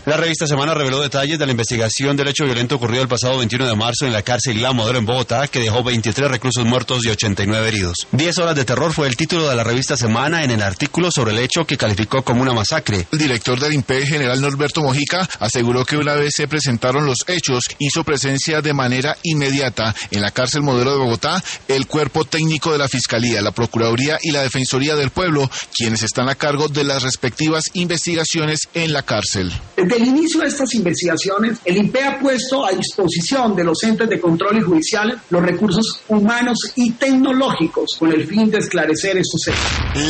La revista Semana reveló detalles de la investigación del hecho violento ocurrido el pasado 21 de marzo en la cárcel La Modelo en Bogotá, que dejó 23 reclusos muertos y 89 heridos. 10 horas de terror fue el título de la revista Semana en el artículo sobre el hecho que calificó como una masacre. El director del INPE, general Norberto Mojica, aseguró que una vez se presentaron los hechos, hizo presencia de manera inmediata en la cárcel Modelo de Bogotá el cuerpo técnico de la Fiscalía, la Procuraduría y la Defensoría del Pueblo, quienes están a cargo de las respectivas investigaciones en la cárcel. Desde el inicio de estas investigaciones, el INPE ha puesto a disposición de los entes de control y judicial los recursos humanos y tecnológicos con el fin de esclarecer estos hechos.